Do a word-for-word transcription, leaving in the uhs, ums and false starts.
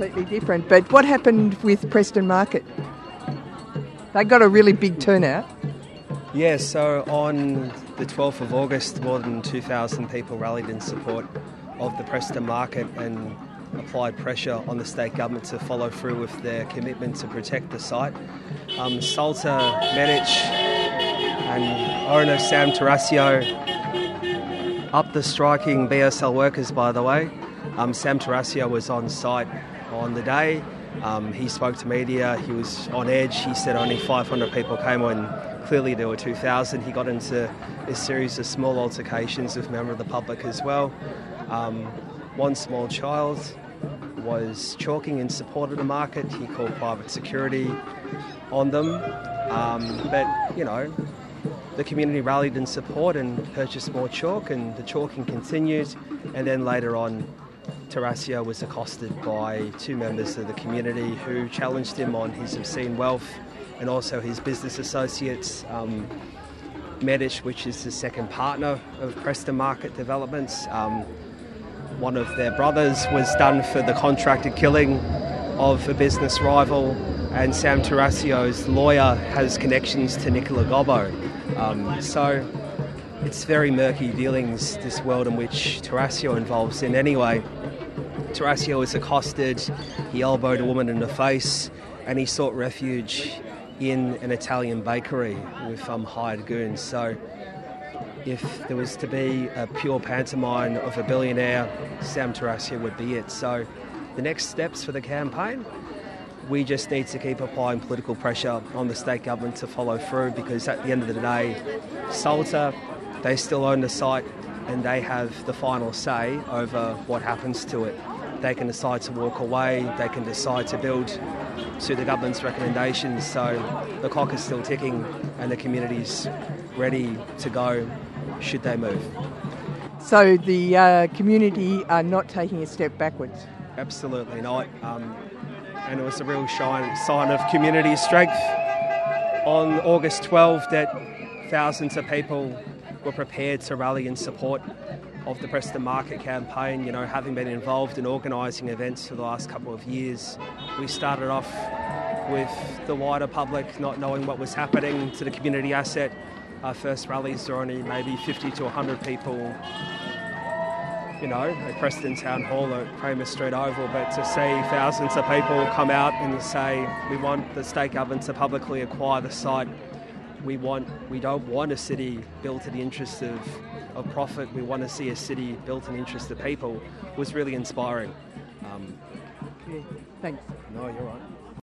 completely different. But what happened with Preston Market? They got a really big turnout. Yeah, so on the twelfth of August, more than two thousand people rallied in support of the Preston Market and applied pressure on the state government to follow through with their commitment to protect the site. Um, Salter Medic and owner Sam Tarasio, up the striking B S L workers, by the way. Um, Sam Tarasio was on site on the day. Um, he spoke to media. He was on edge. He said only five hundred people came on. Clearly there were two thousand. He got into a series of small altercations with members of the public as well. Um, one small child was chalking in support of the market. He called private security on them. Um, but, you know, the community rallied in support and purchased more chalk, and the chalking continued. And then later on, Tarasio was accosted by two members of the community who challenged him on his obscene wealth and also his business associates, um, Medic, which is the second partner of Preston Market Developments. Um, one of their brothers was done for the contracted killing of a business rival, and Sam Tarasio's lawyer has connections to Nicola Gobbo. Um, so it's very murky dealings, this world in which Tarasio involves in. Anyway, Tarasio was accosted, he elbowed a woman in the face, and he sought refuge in an Italian bakery with um, hired goons. So if there was to be a pure pantomime of a billionaire, Sam Tarasio would be it. So the next steps for the campaign, we just need to keep applying political pressure on the state government to follow through, because at the end of the day, Salter, they still own the site and they have the final say over what happens to it. They can decide to walk away, they can decide to build to the government's recommendations. So the clock is still ticking and the community's ready to go should they move. So the uh, community are not taking a step backwards? Absolutely not. Um, and it was a real shine, sign of community strength on August twelfth that thousands of people were prepared to rally in support of the Preston Market campaign. You know, having been involved in organising events for the last couple of years, we started off with the wider public not knowing what was happening to the community asset. Our first rallies were only maybe fifty to one hundred people, you know, at Preston Town Hall at Kramer Street Oval, but to see thousands of people come out and say, we want the state government to publicly acquire the site. We want, we don't want a city built in the interest of, of profit. We want to see a city built in the interest of people. Was really inspiring. Um, yeah, thanks. No, you're right.